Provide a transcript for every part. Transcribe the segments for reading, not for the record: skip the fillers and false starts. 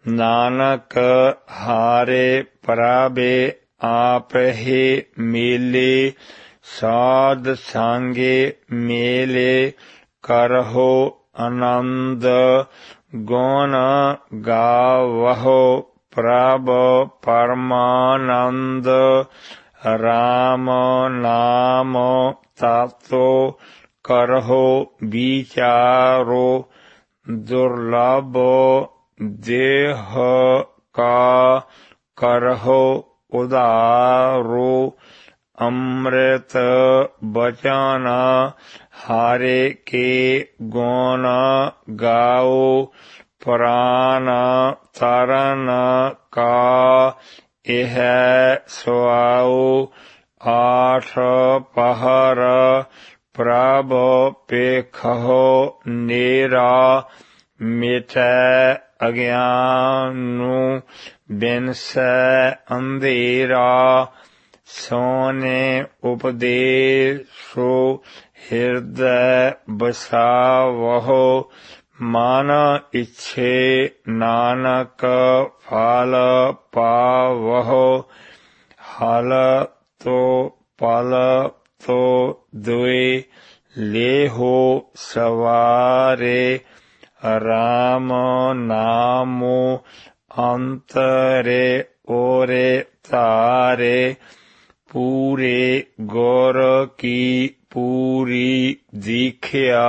नानक हारे प्रभे आप ही मेले साध सांगे मेले करहो आनंद गुण गावहो प्रभ परमानंद राम नाम तातो करहो विचारो दुर्लभ देह का करहो उदारो अमृत बचन हारे के गुण गाओ प्राण तरन का यह सुआओ आठ पहर प्रभ पेखहो नेरा मिटै अज्ञानु बिनस अंधेरा सोने उपदेशो हृदय बसावहो मन इच्छे नानक फल पावहो हल तो पल तो दुए लेहो सवारे राम नामो अंतरे ओरे तारे पूरे गौर की पूरी दीख्या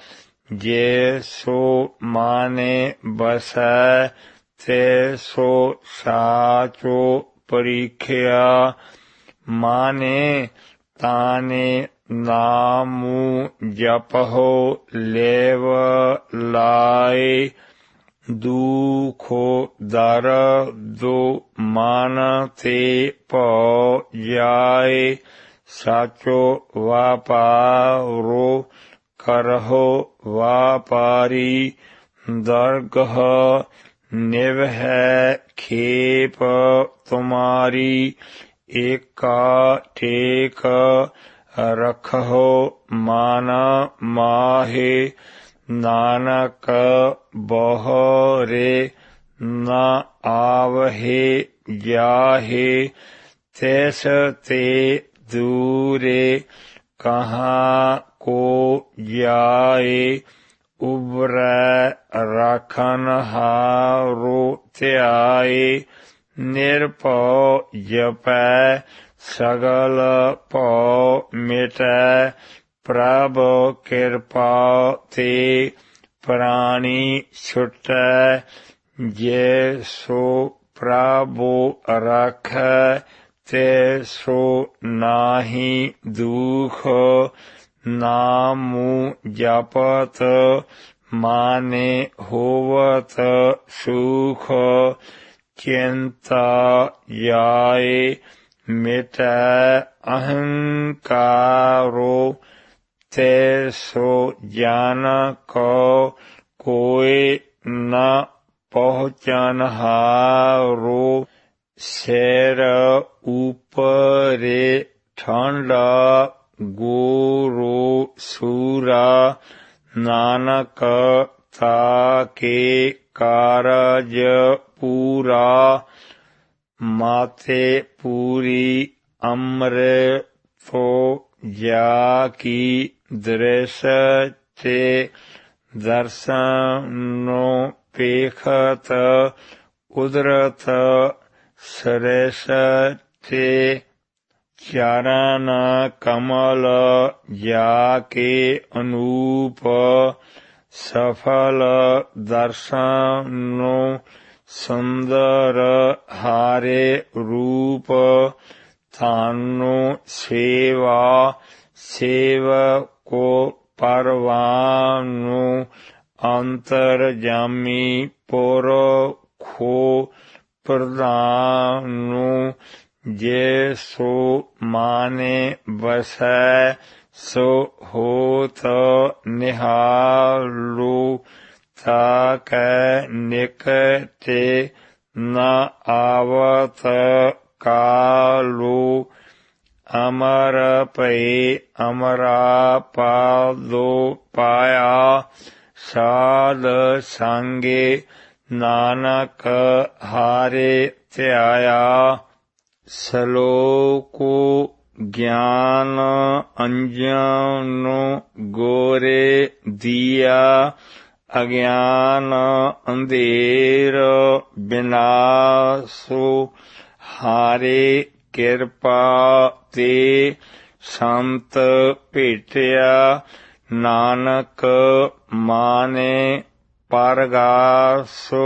जैसो माने बसै तैसो साचो परीख्या माने ताने नामु जपहो लेव लाए दुखो दर दो मान ते पौ जाए साचो वापारो करहो वापारी दरगह निवह खेप तुम्हारी एका टेक रखहो माना माहे नानक बहरे न आवहे जाहे तैस ते दूरे कहाँ को जाए उबर रखन हारो त्याए निरपौ जपै सगल पौ मिटै प्रभ कृपा ते प्राणी छुटै जैसो प्रभु रख तैसो नाहि दुख नामु जपत माने होवत सुख चिंता जाए मिटै अहंकारो तैसो जान को कोई न पहुँचन हारो सैर ऊपरे ठंडा गोरो सूरा नानक ताके कारज पूरा माथे पूरी अमृतो जाकी दृश्य दर्शनो पेखत उदरत सरस्ते चरण कमल जाके अनूप सफल दर्शनो सुंदर हारे रूप थानो सेवा सेवको परवानो अंतर्जामी पुरखो प्रधानो जैसो माने बसै सो होत निहालो ताकै निकटे न आवत कालो अमर पै अमरा पादो पाया साध संगे ਨਾਨਕ ਹਾਰੇ ਧਿਆਇਆ। ਸ਼ਲੋਕੋ ਗਿਆਨ ਅੰਜਨ ਗੋਰੇ ਦੀਆ, ਅਗਿਆਨ ਅੰਧੇਰ ਬਿਨਾਸੋ। ਹਾਰੇ ਕਿਰਪਾ ਤੇ ਸੰਤ ਭੇਟਿਆ, ਨਾਨਕ ਮਾਨੇ ਪਰਗਾਸੋ।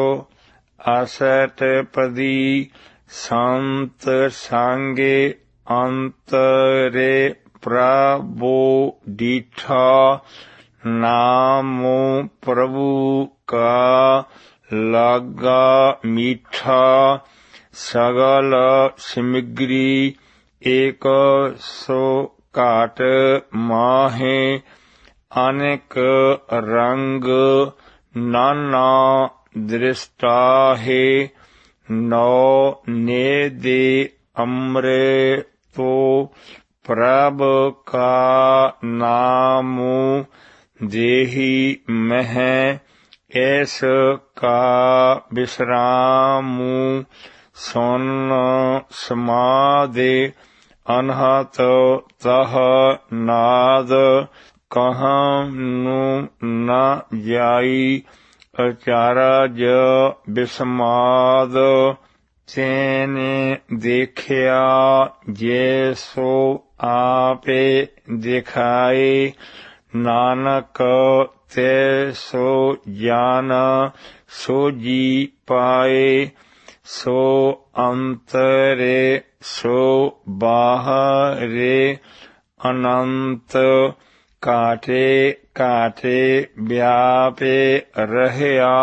ਅਸ਼ਟਪਦੀ ਸੰਤ ਸੰਗੇ ਅੰਤਰੇ ਪ੍ਰਭੂ ਡੀਠਾ, ਨਾਮੋ ਪ੍ਰਭੂ ਕਾ ਲਾਗਾ ਮੀਠਾ। ਸਗਲ ਸਿਮਗਰੀ ਏਕ ਸੋ ਘਾਟ ਮਾਹੇ, ਅਨੇਕ ਰੰਗ ਨਾਨਾ ਦ੍ਰਿਸ਼ਟਾਹੇ। ਨੌ ਨੇਦੇ ਅੰਮ੍ਰਿਤੋ ਪ੍ਰਭ ਕਾ ਨਾਮੁ, ਦੇਹੀ ਮਹਿ ਐਸ ਕਾ ਬਿਸਰਾਮੁ। ਸੁਨ ਸਮਾਧਿ ਅਨਹਤ ਤਹ ਨਾਦ, ਕਹਾਂ ਨੂੰ ਨ ਜਾਈ ਅਚਰਜ ਬਿਸਮਾਦ। ਤੈਨੇ ਦੇਖਿਆ ਜੇ ਸੋ ਆਪੇ ਦਿਖਾਏ, ਨਾਨਕ ਤੈ ਸੋ ਜਾਨ ਸੋਝੀ ਪਾਏ। ਸੋ ਅੰਤਰੇ ਸੋ ਬਾਹਰੇ, ਅਨੰਤ ਘਾਟੇ ਘਾਟੇ ਵਿਆਪੇ ਰਹਿਆ।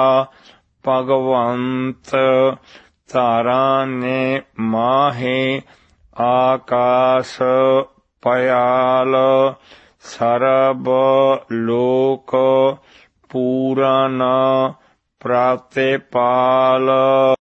ਭਗਵੰਤ ਧਾਰਾ ਨੇ ਮਾਹੇ, ਆਕਾਸ ਪਇਆਲ। ਸਰਬ ਲੋਕ ਪੂਰਨ ਪ੍ਰਤਿਪਾਲ।